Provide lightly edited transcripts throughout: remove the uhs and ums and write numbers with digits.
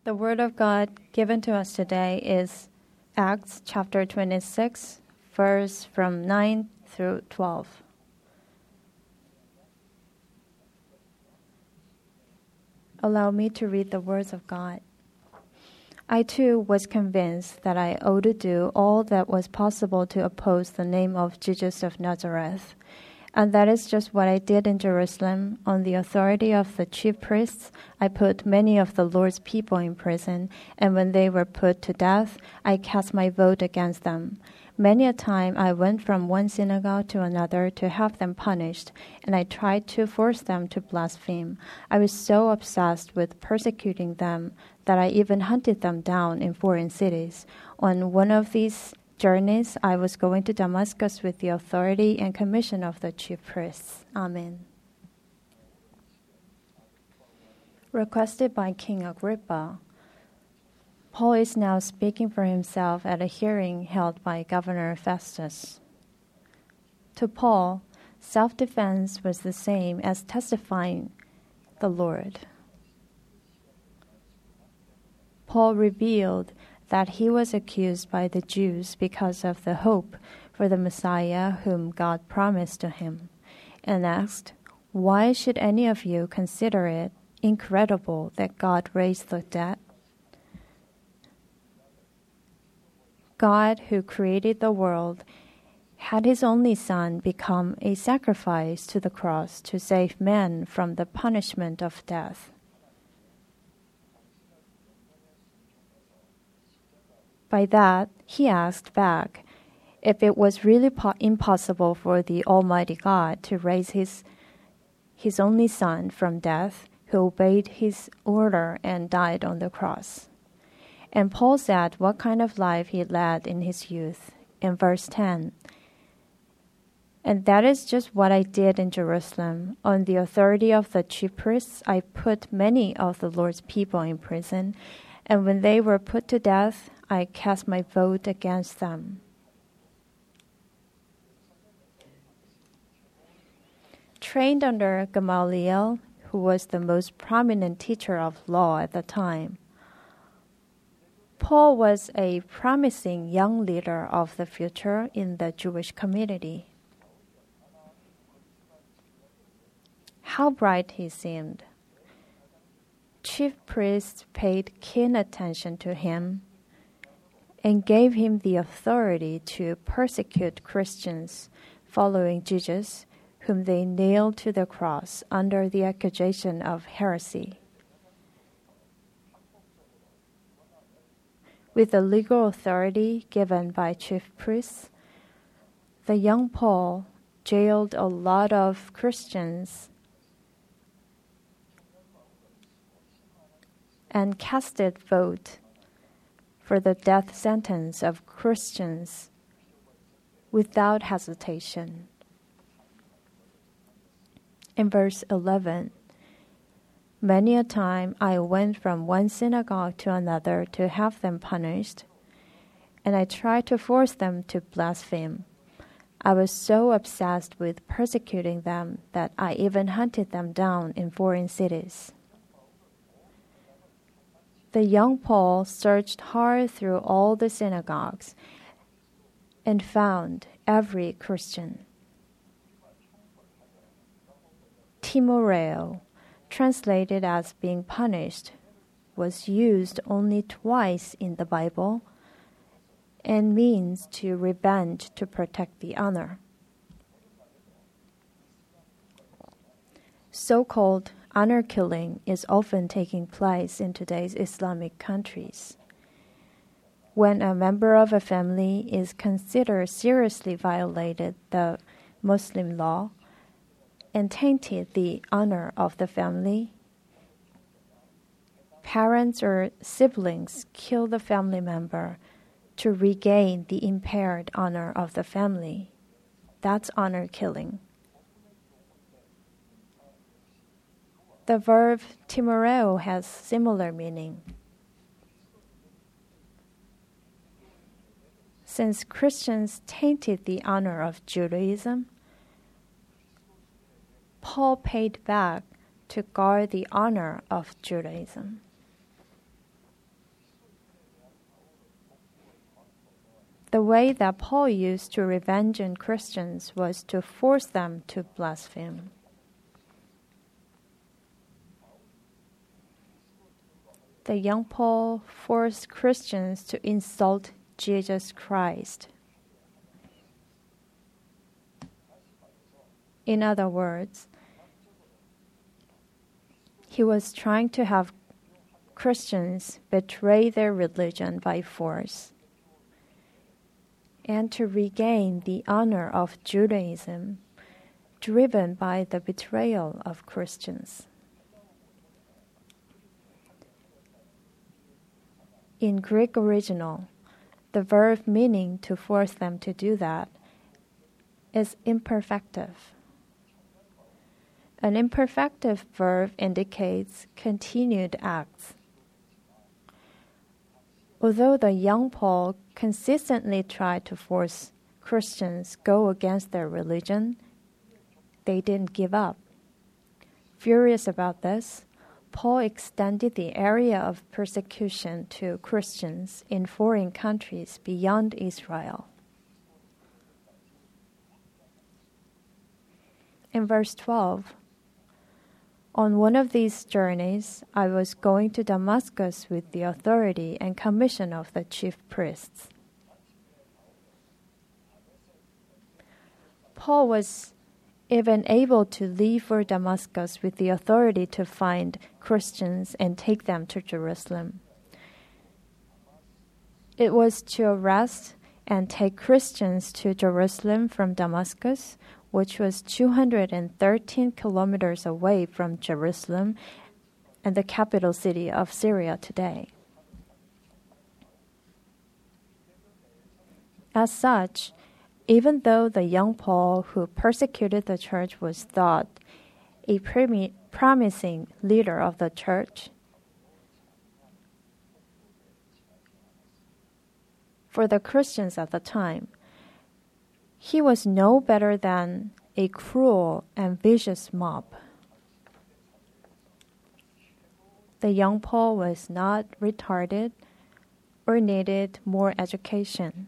The Word of God given to us today is Acts chapter 26, verse from 9 through 12. Allow me to read the words of God. I too was convinced that I ought to do all that was possible to oppose the name of Jesus of Nazareth. And that is just what I did in Jerusalem. On the authority of the chief priests, I put many of the Lord's people in prison, and when they were put to death, I cast my vote against them. Many a time I went from one synagogue to another to have them punished, and I tried to force them to blaspheme. I was so obsessed with persecuting them that I even hunted them down in foreign cities. On one of these journeys, I was going to Damascus with the authority and commission of the chief priests. Amen. Requested by King Agrippa, Paul is now speaking for himself at a hearing held by Governor Festus. To Paul, self-defense was the same as testifying the Lord. Paul revealed that he was accused by the Jews because of the hope for the Messiah whom God promised to him, and asked, "Why should any of you consider it incredible that God raised the dead? God, who created the world, had his only Son become a sacrifice to the cross to save men from the punishment of death. By that, he asked back if it was really impossible for the Almighty God to raise his only Son from death, who obeyed his order and died on the cross. And Paul said what kind of life he led in his youth. In verse 10, "And that is just what I did in Jerusalem. On the authority of the chief priests, I put many of the Lord's people in prison, and when they were put to death, I cast my vote against them." Trained under Gamaliel, who was the most prominent teacher of law at the time, Paul was a promising young leader of the future in the Jewish community. How bright he seemed. Chief priests paid keen attention to him and gave him the authority to persecute Christians following Jesus, whom they nailed to the cross under the accusation of heresy. With the legal authority given by chief priests, the young Paul jailed a lot of Christians and casted vote for the death sentence of Christians without hesitation. In verse 11, "Many a time I went from one synagogue to another to have them punished, and I tried to force them to blaspheme. I was so obsessed with persecuting them that I even hunted them down in foreign cities." The young Paul searched hard through all the synagogues and found every Christian. Timoreo, translated as being punished, was used only twice in the Bible and means to revenge to protect the honor. So-called honor killing is often taking place in today's Islamic countries. When a member of a family is considered seriously violated the Muslim law and tainted the honor of the family, parents or siblings kill the family member to regain the impaired honor of the family. That's honor killing. The verb timoreo has similar meaning. Since Christians tainted the honor of Judaism, Paul paid back to guard the honor of Judaism. The way that Paul used to revenge on Christians was to force them to blaspheme. The young Paul forced Christians to insult Jesus Christ. In other words, he was trying to have Christians betray their religion by force and to regain the honor of Judaism, driven by the betrayal of Christians. In Greek original, the verb meaning to force them to do that is imperfective. An imperfective verb indicates continued acts. Although the young Paul consistently tried to force Christians go against their religion, they didn't give up. Furious about this, Paul extended the area of persecution to Christians in foreign countries beyond Israel. In verse 12, on one of these journeys, I was going to Damascus with the authority and commission of the chief priests. Paul was even able to leave for Damascus with the authority to find Christians and take them to Jerusalem. It was to arrest and take Christians to Jerusalem from Damascus, which was 213 kilometers away from Jerusalem and the capital city of Syria today. As such, even though the young Paul who persecuted the church was thought a promising leader of the church, for the Christians at the time, he was no better than a cruel and vicious mob. The young Paul was not retarded or needed more education.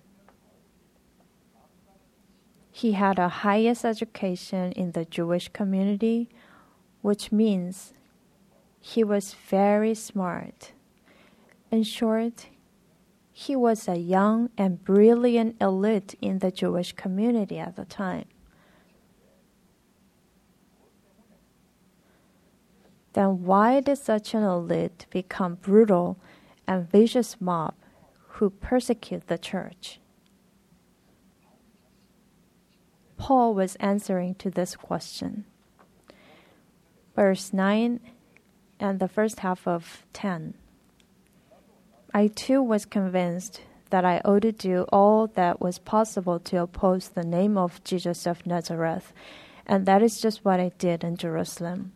He had the highest education in the Jewish community, which means he was very smart. In short, he was a young and brilliant elite in the Jewish community at the time. Then why did such an elite become brutal and vicious mob who persecute the church? Paul was answering to this question. Verse 9 and the first half of 10. I too was convinced that I ought to do all that was possible to oppose the name of Jesus of Nazareth, and that is just what I did in Jerusalem.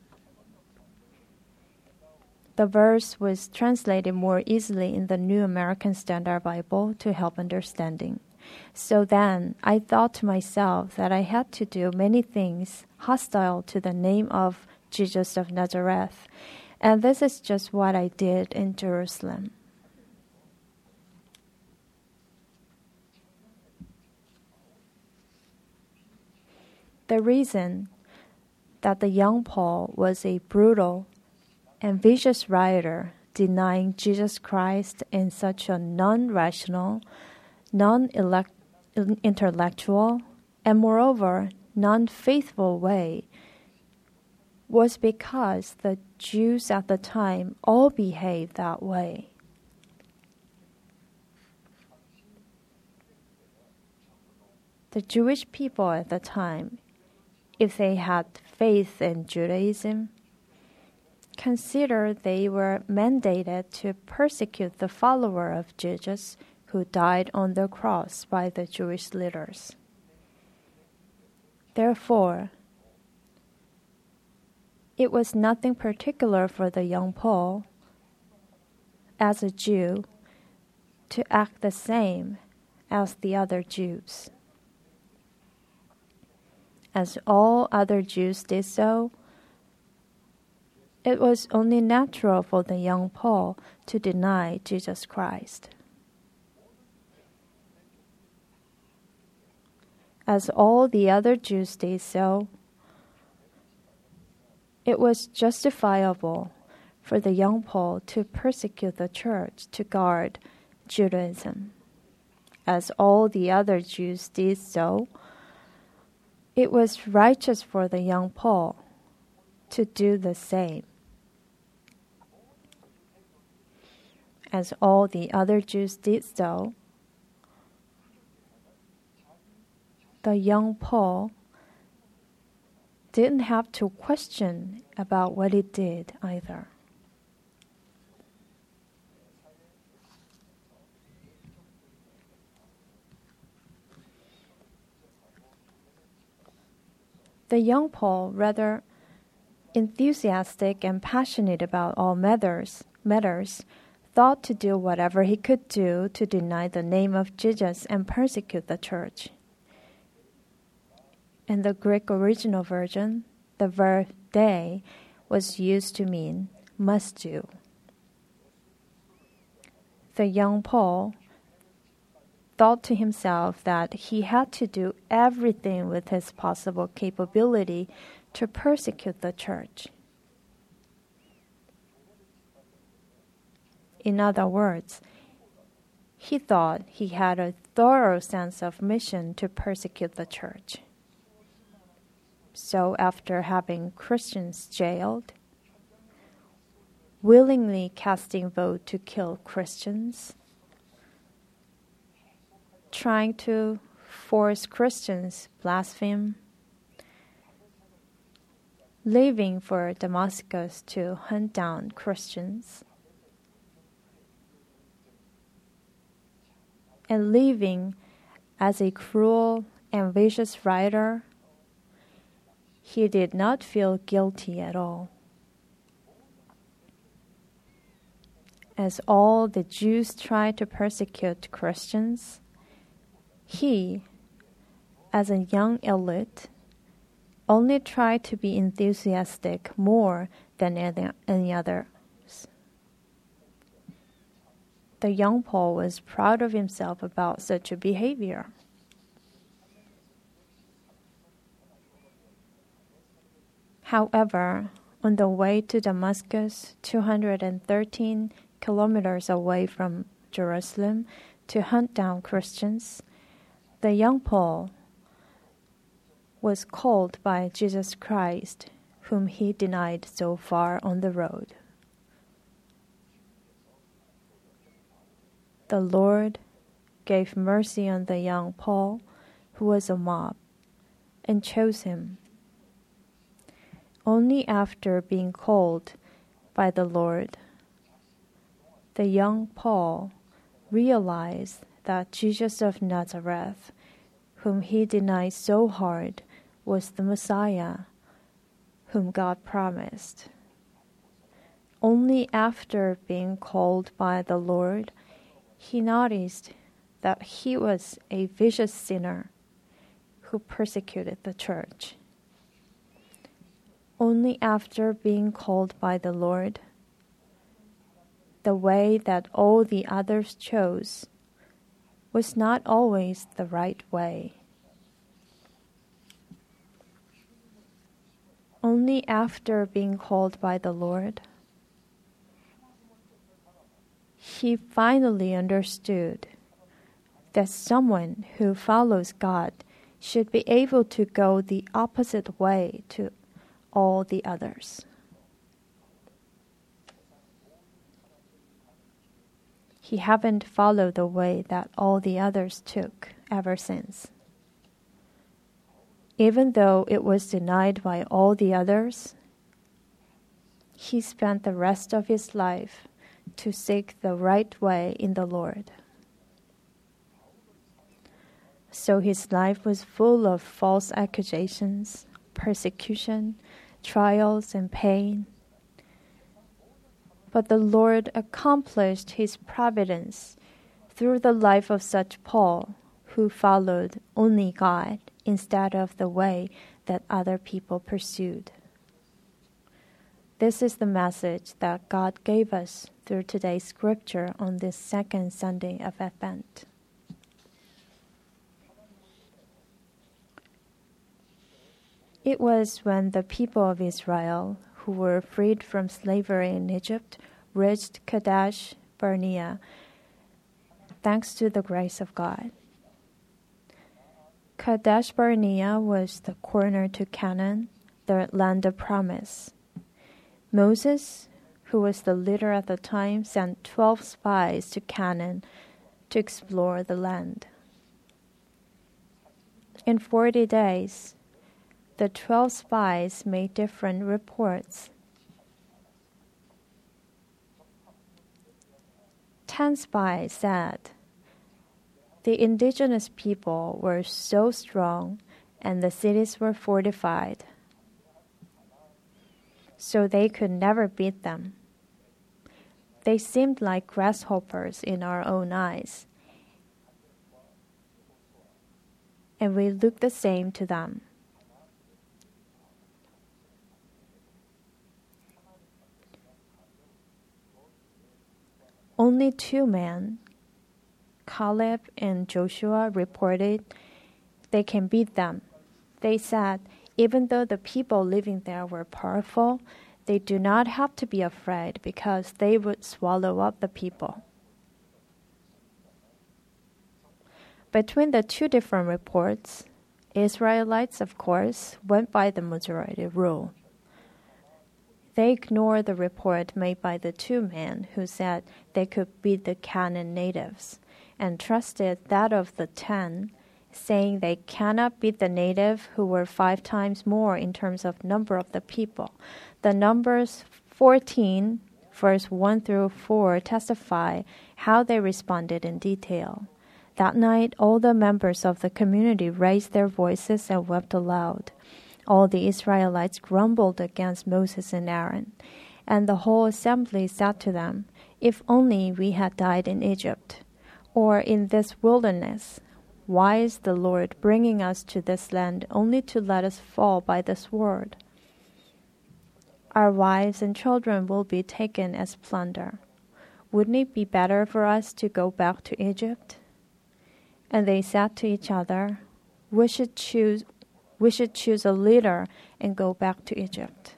The verse was translated more easily in the New American Standard Bible to help understanding. So then I thought to myself that I had to do many things hostile to the name of Jesus of Nazareth, and this is just what I did in Jerusalem. The reason that the young Paul was a brutal and vicious rioter denying Jesus Christ in such a non-rational, non-intellectual, and moreover non-faithful way was because the Jews at the time all behaved that way. The Jewish people at the time, if they had faith in Judaism, considered they were mandated to persecute the follower of Jesus who died on the cross by the Jewish leaders. Therefore, it was nothing particular for the young Paul, as a Jew, to act the same as the other Jews. As all other Jews did so, it was only natural for the young Paul to deny Jesus Christ. as all the other Jews did so, it was justifiable for the young Paul to persecute the church to guard Judaism. As all the other Jews did so, it was righteous for the young Paul to do the same. As all the other Jews did so, the young Paul didn't have to question about what he did either. The young Paul, rather enthusiastic and passionate about all matters, thought to do whatever he could do to deny the name of Jesus and persecute the church. In the Greek original version, the verb "de" was used to mean must do. The young Paul thought to himself that he had to do everything with his possible capability to persecute the church. In other words, he thought he had a thorough sense of mission to persecute the church. So after having Christians jailed, willingly casting vote to kill Christians, trying to force Christians blaspheme, leaving for Damascus to hunt down Christians, and living as a cruel and vicious writer, he did not feel guilty at all. As all the Jews tried to persecute Christians, he, as a young elite, only tried to be enthusiastic more than any others. The young Paul was proud of himself about such a behavior. However, on the way to Damascus, 213 kilometers away from Jerusalem, to hunt down Christians, the young Paul was called by Jesus Christ, whom he denied so far on the road. The Lord gave mercy on the young Paul, who was a mob, and chose him. Only after being called by the Lord, the young Paul realized that Jesus of Nazareth, whom he denied so hard, was the Messiah, whom God promised. Only after being called by the Lord, he noticed that he was a vicious sinner who persecuted the church. Only after being called by the Lord, the way that all the others chose was not always the right way. Only after being called by the Lord, he finally understood that someone who follows God should be able to go the opposite way to all the others. He haven't followed the way that all the others took ever since. Even though it was denied by all the others, he spent the rest of his life to seek the right way in the Lord. So his life was full of false accusations, persecution, trials, and pain. But the Lord accomplished his providence through the life of such Paul, who followed only God instead of the way that other people pursued. This is the message that God gave us through today's scripture on this second Sunday of Advent. It was when the people of Israel, who were freed from slavery in Egypt, reached Kadesh Barnea, thanks to the grace of God. Kadesh Barnea was the corner to Canaan, the land of promise. Moses, who was the leader at the time, sent 12 spies to Canaan to explore the land. In 40 days, the 12 spies made different reports. 10 spies said the indigenous people were so strong and the cities were fortified, so they could never beat them. They seemed like grasshoppers in our own eyes, and we looked the same to them. Only 2 men, Caleb and Joshua, reported they can beat them. They said, even though the people living there were powerful, they do not have to be afraid because they would swallow up the people. Between the 2 different reports, Israelites, of course, went by the majority rule. They ignored the report made by the 2 men who said they could beat the Canaan natives and trusted that of the 10, saying they cannot beat the native who were 5 times more in terms of number of the people. The Numbers 14, verse 1 through 4 testify how they responded in detail. That night, all the members of the community raised their voices and wept aloud. All the Israelites grumbled against Moses and Aaron, and the whole assembly said to them, "If only we had died in Egypt, or in this wilderness. Why is the Lord bringing us to this land only to let us fall by the sword? Our wives and children will be taken as plunder. Wouldn't it be better for us to go back to Egypt?" And they said to each other, We should choose a leader and go back to Egypt."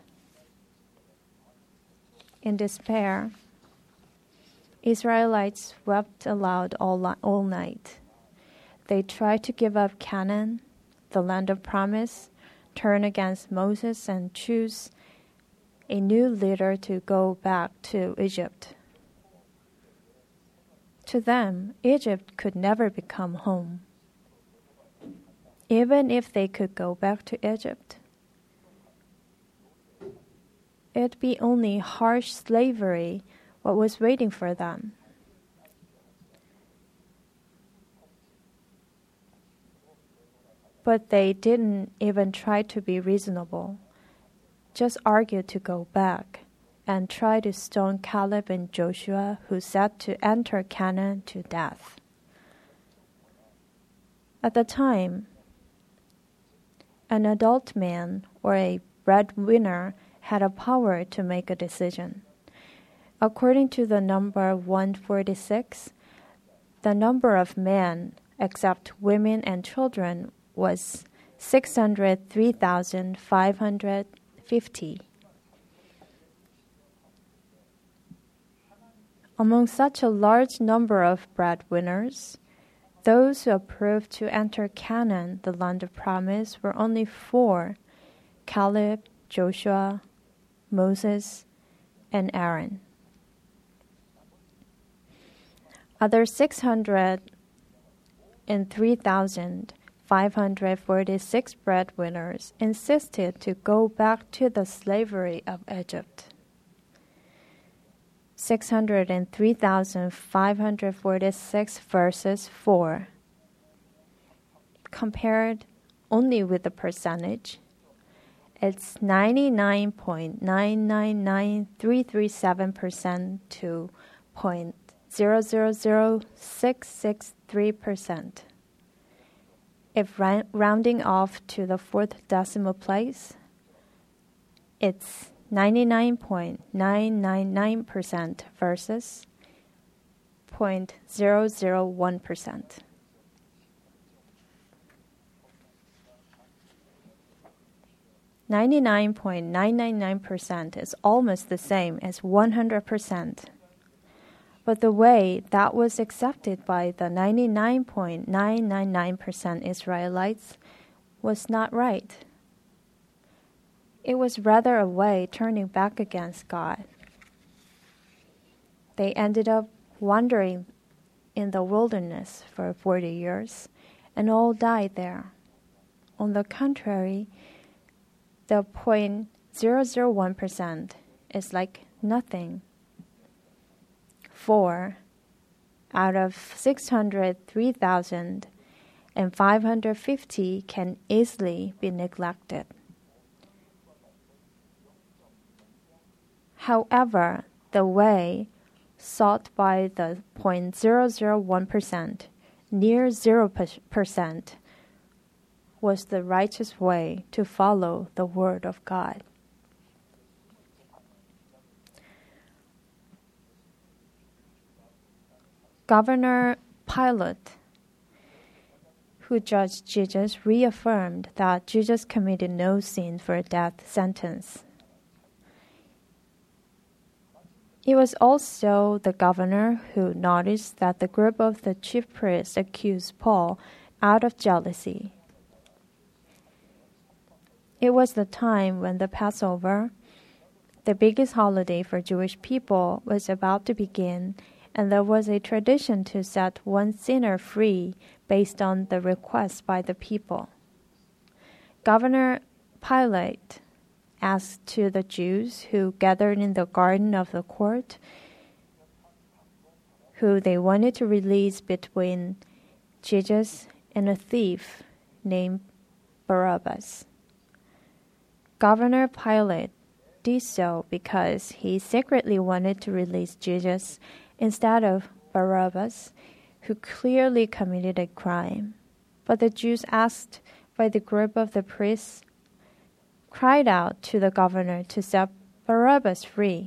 In despair, Israelites wept aloud all night. They tried to give up Canaan, the land of promise, turn against Moses, and choose a new leader to go back to Egypt. To them, Egypt could never become home. Even if they could go back to Egypt, it'd be only harsh slavery what was waiting for them. But they didn't even try to be reasonable, just argued to go back and try to stone Caleb and Joshua, who said to enter Canaan, to death. At the time, an adult man or a breadwinner had a power to make a decision. According to the number 146, the number of men, except women and children, was 603,550. Among such a large number of breadwinners, those who approved to enter Canaan, the land of promise, were only 4: Caleb, Joshua, Moses, and Aaron. Other 603,546 breadwinners insisted to go back to the slavery of Egypt. 603,546 versus 4. Compared only with the percentage, it's 99.999337% to 0.000663%. If rounding off to the 4th decimal place, it's 99.999% versus 0.001%. 99.999% is almost the same as 100%. But the way that was accepted by the 99.999% Israelites was not right. It was rather a way turning back against God. They ended up wandering in the wilderness for 40 years and all died there. On the contrary, the 0.001% is like nothing. 4 out of 603,550 can easily be neglected. However, the way sought by the 0.001%, near 0%, was the righteous way to follow the Word of God. Governor Pilate, who judged Jesus, reaffirmed that Jesus committed no sin for a death sentence. It was also the governor who noticed that the group of the chief priests accused Paul out of jealousy. It was the time when the Passover, the biggest holiday for Jewish people, was about to begin, and there was a tradition to set one sinner free based on the request by the people. Governor Pilate asked to the Jews who gathered in the garden of the court who they wanted to release between Jesus and a thief named Barabbas. Governor Pilate did so because he secretly wanted to release Jesus instead of Barabbas, who clearly committed a crime. But the Jews, asked by the group of the priests, cried out to the governor to set Barabbas free.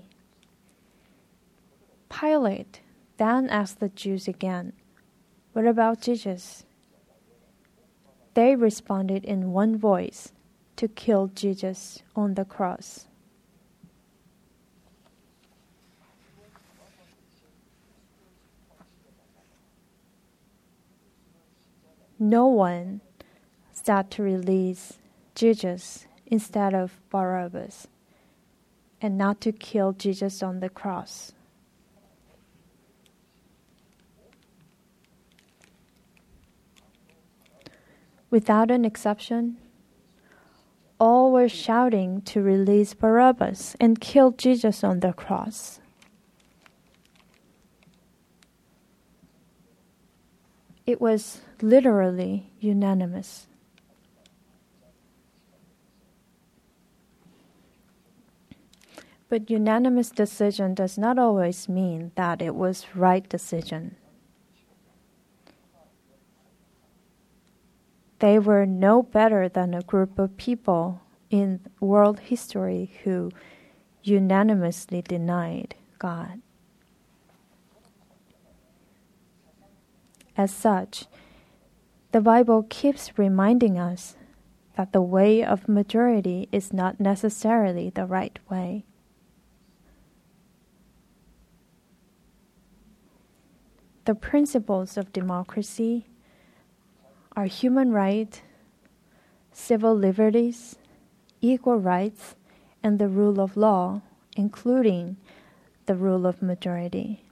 Pilate then asked the Jews again, "What about Jesus?" They responded in one voice, to kill Jesus on the cross. No one sought to release Jesus instead of Barabbas, and not to kill Jesus on the cross. Without an exception, all were shouting to release Barabbas and kill Jesus on the cross. It was literally unanimous. But unanimous decision does not always mean that it was right decision. They were no better than a group of people in world history who unanimously denied God. As such, the Bible keeps reminding us that the way of majority is not necessarily the right way. The principles of democracy are human rights, civil liberties, equal rights, and the rule of law, including the rule of majority.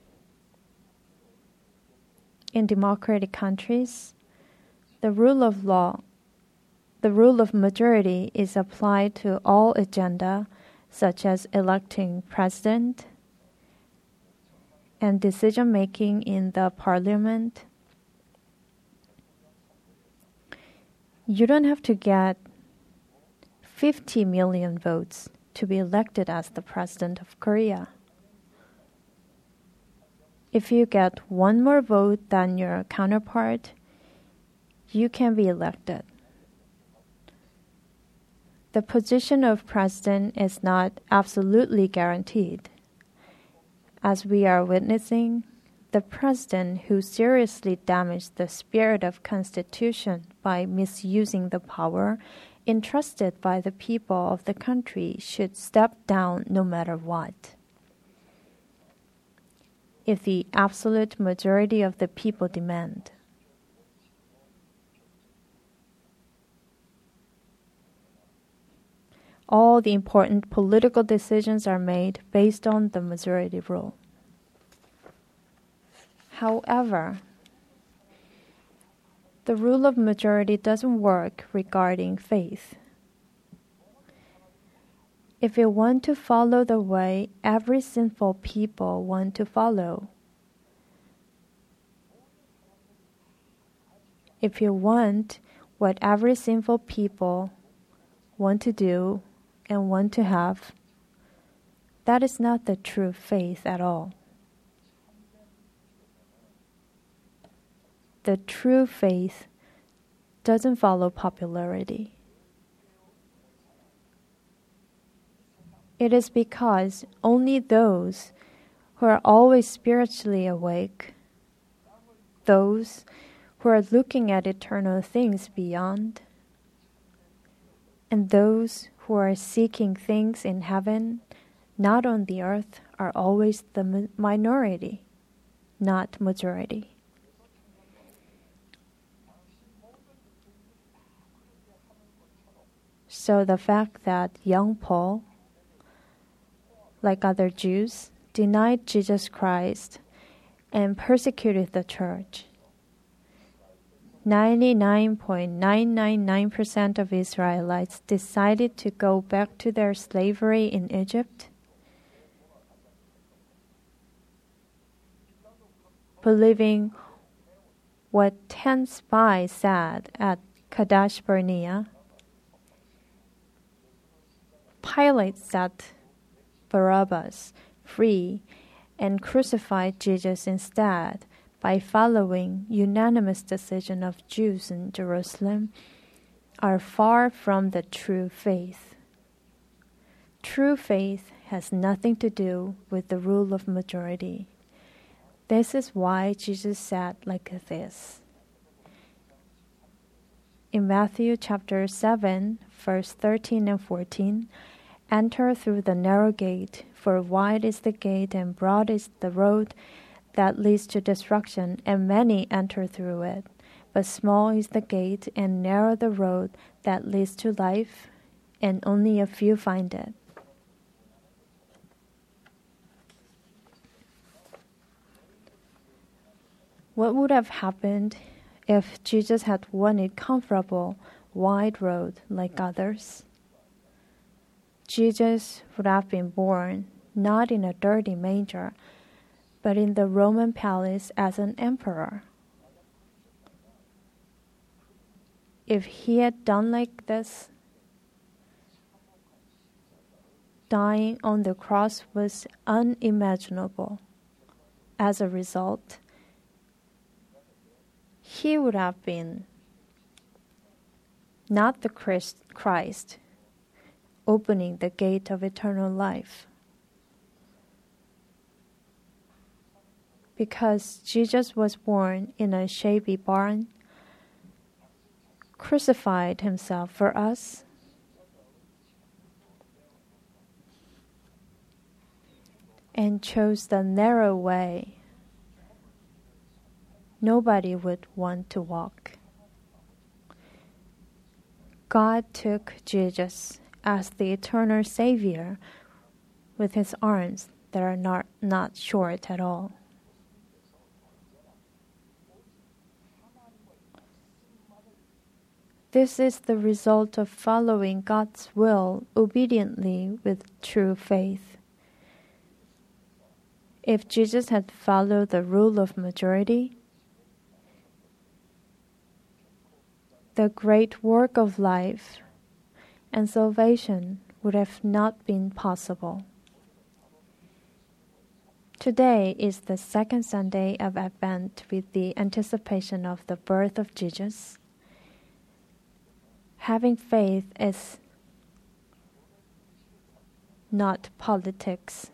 In democratic countries, the rule of majority is applied to all agenda, such as electing president and decision-making in the parliament. You don't have to get 50 million votes to be elected as the president of Korea. If you get one more vote than your counterpart, you can be elected. The position of president is not absolutely guaranteed. As we are witnessing, the president who seriously damaged the spirit of Constitution by misusing the power entrusted by the people of the country should step down no matter what. If the absolute majority of the people demand. All the important political decisions are made based on the majority rule. However, the rule of majority doesn't work regarding faith. If you want to follow the way every sinful people want to follow, if you want what every sinful people want to do and want to have, that is not the true faith at all. The true faith doesn't follow popularity. It is because only those who are always spiritually awake, those who are looking at eternal things beyond, and those who are seeking things in heaven, not on the earth, are always the minority, not majority. So the fact that young Paul, like other Jews, denied Jesus Christ and persecuted the church. 99.999% of Israelites decided to go back to their slavery in Egypt, believing what 10 spies said at Kadesh Barnea. Pilate set Barabbas free and crucified Jesus instead by following unanimous decision of Jews in Jerusalem, are far from the true faith. True faith has nothing to do with the rule of majority. This is why Jesus said like this. In Matthew chapter 7, verse 13 and 14, "Enter through the narrow gate, for wide is the gate and broad is the road that leads to destruction, and many enter through it. But small is the gate and narrow the road that leads to life, and only a few find it." What would have happened if Jesus had wanted comfortable, wide road like others? Jesus would have been born not in a dirty manger, but in the Roman palace as an emperor. If he had done like this, dying on the cross was unimaginable. As a result, he would have been not the Christ opening the gate of eternal life. Because Jesus was born in a shabby barn, crucified himself for us, and chose the narrow way nobody would want to walk. God took Jesus as the eternal Savior with his arms that are not short at all. This is the result of following God's will obediently with true faith. If Jesus had followed the rule of majority, the great work of life and salvation would have not been possible. Today is the second Sunday of Advent with the anticipation of the birth of Jesus. Having faith is not politics.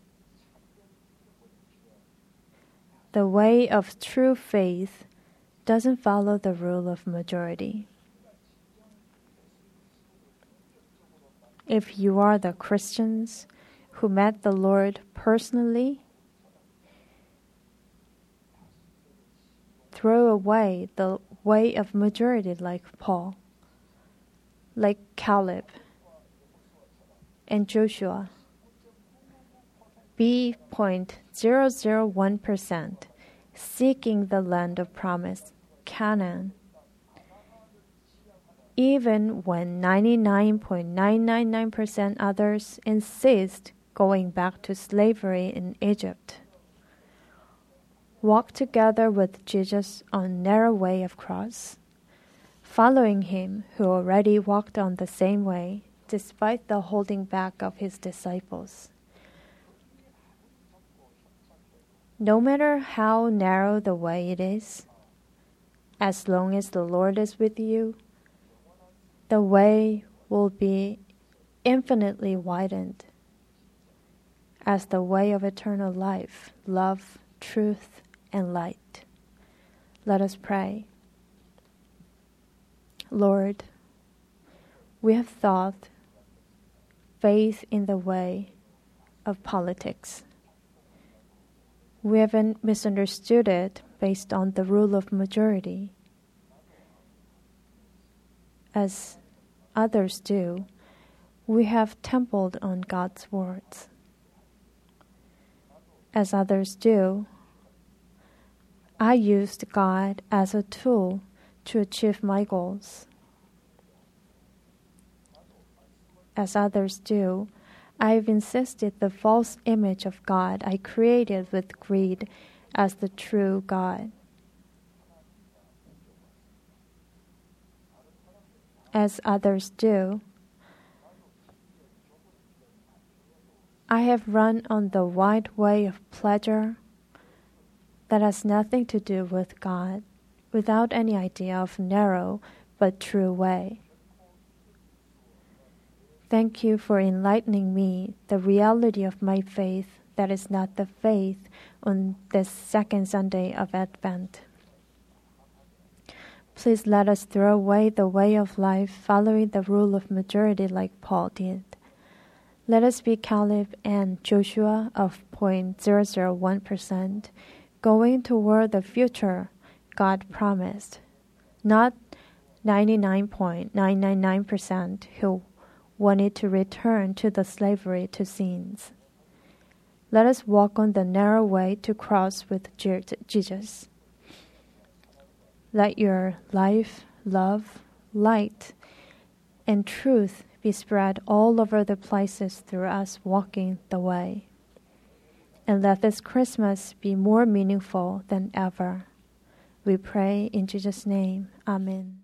The way of true faith doesn't follow the rule of majority. If you are the Christians who met the Lord personally, throw away the way of majority like Paul, like Caleb and Joshua. Be 0.001% seeking the land of promise, Canaan, even when 99.999% others insist going back to slavery in Egypt. Walk together with Jesus on narrow way of cross, following him who already walked on the same way despite the holding back of his disciples. No matter how narrow the way it is, as long as the Lord is with you, the way will be infinitely widened as the way of eternal life, love, truth, and light. Let us pray. Lord, we have thought faith in the way of politics. We haven't misunderstood it based on the rule of majority. As others do, we have templed on God's words. As others do, I used God as a tool to achieve my goals. As others do, I have insisted the false image of God I created with greed as the true God. As others do, I have run on the wide way of pleasure that has nothing to do with God, without any idea of narrow but true way. Thank you for enlightening me the reality of my faith that is not the faith on this second Sunday of Advent. Please let us throw away the way of life following the rule of majority like Paul did. Let us be Caleb and Joshua of 0.001%, going toward the future God promised, not 99.999% who wanted to return to the slavery to sins. Let us walk on the narrow way to cross with Jesus. Let your life, love, light, and truth be spread all over the places through us walking the way. And let this Christmas be more meaningful than ever. We pray in Jesus' name. Amen.